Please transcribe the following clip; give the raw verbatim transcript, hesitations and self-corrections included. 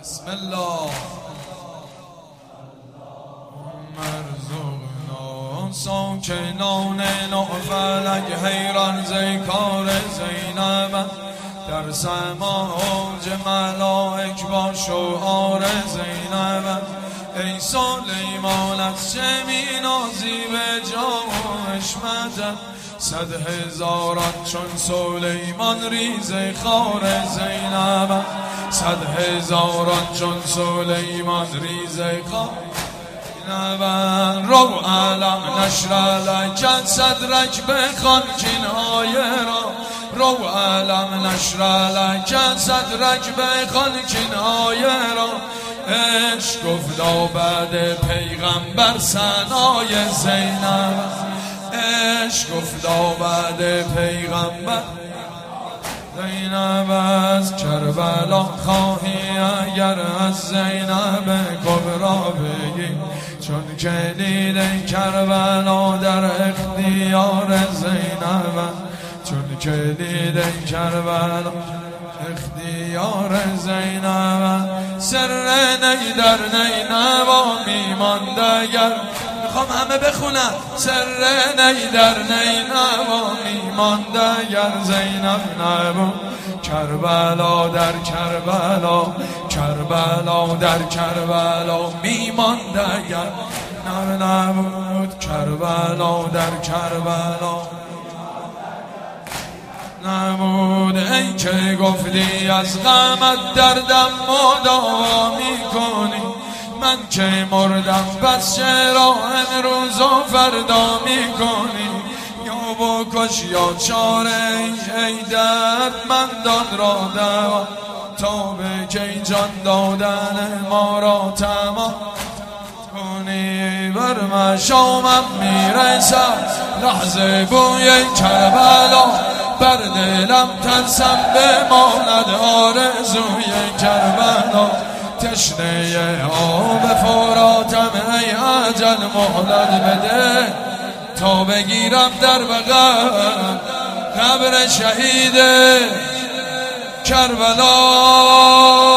بسم الله مرزقنا ساکنان نوفلک حیران زیکار زینب در سماج ملائک با شعار زینب ای سلیمان از چه می نازی به جام و حشمتت صد هزاران چون سلیمان ریز خار زینب صد هزاران چون سلیمان ریز خار زینب رو علم نشر لکن صدرک بخوان کینهای را رو علم نشر لکن صدرک بخوان کینهای را عشق گفتا بعد پیغمبر ثنای زینب عشق گفتا بعد پیغمبر زینب از کربلا خواهی اگر از زینب کبرا بگی چون کلید کربلا در اختیار زینب چون کلید کربلا اختیار زینب سر نی در نینوا میمانده اگر میخوام همه بخونن سر نی در نینوا میمانده اگر زینب نبود کربلا در کربلا کربلا در کربلا میمانده اگر نبود کربلا در کربلا نمود ای که گفتی از غمت دردم مداوا میکنی من که مردم پس چرا امروز و فردا میکنی یا بکش یا چاره ای دردمندان را دوا تا به کی جان دادن ما را تمام کنی بر مشامم میرسد لحظه بوی کربلا بر دلم ترسم بماند آرزوی کربلا تشنه آب فراتم ای اجل مهلت بده تا بگیرم در بغل قبر شهید کربلا